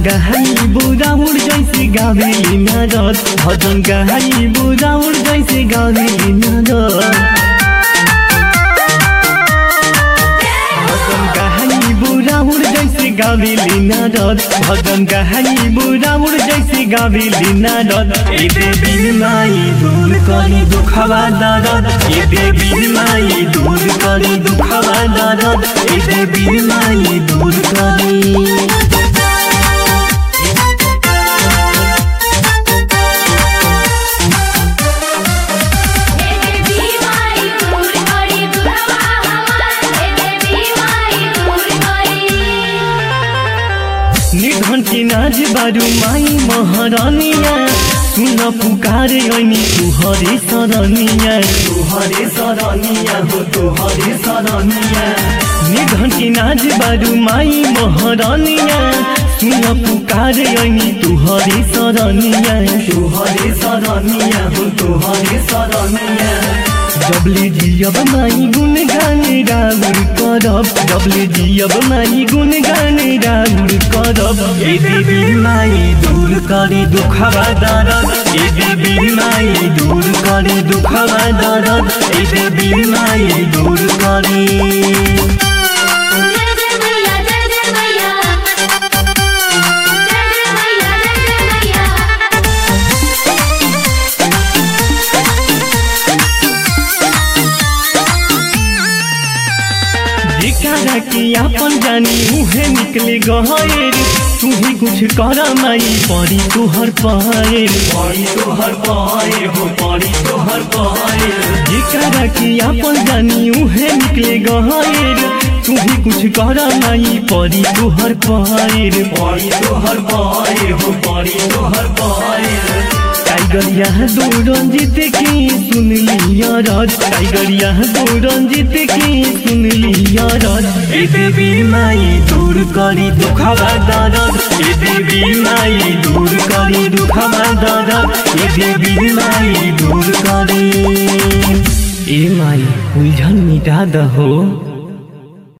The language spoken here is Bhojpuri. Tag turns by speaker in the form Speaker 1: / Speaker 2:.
Speaker 1: गाई बुराउर जैसे गावेली नारद भजन गाई बुराउर जैसे गावेली नारद भजन गाई बुराउर जैसे गावेली नारद भजन गाई बुराउर जैसे गावेली नारद ए देवी माई दूर करी दुखवा दर्द ए देवी माई दूर करी दुखवा दर्द ए देवी माई दूर करी निर्धन की नाज बारू माई महारानिया सुन पुकारे ऐनी तुहरे सरनिया हो तुहरे सरनिया निर्धन की नाज बारू माई महारानिया सुन पुकारे ऐनी तुहरे सरनिया हो तुहरे सरनिया जबले जियब माई गुण गाने राउर करब जबले जियब माई गुण गाने राउर करब ए देवी माई दूर करे दुखवा दर्द ए देवी माई दूर करे दुखवा दर्द ए देवी माई दूर करे जिकारा की आपन जानी मुहे निकले गहर तू ही कुछ कर माई परी तोहर पहाड़ हो परी तोहर पहाड़ जिकारा की आपन जानी मुहे निकले गहर तू ही कुछ कर माई परी तोहर पहाड़ हो परी तोहर पहाड़ टाइगरिया दो रंजित की सुन लिया राज टाइगरिया दो रंजित की सुन लिया राज ए देवी माई दूर करी दुखवा दर्द ए देवी माई दूर करी दुखवा दर्द ए देवी माई दूर करी ए माई उलझन मिटा दहो।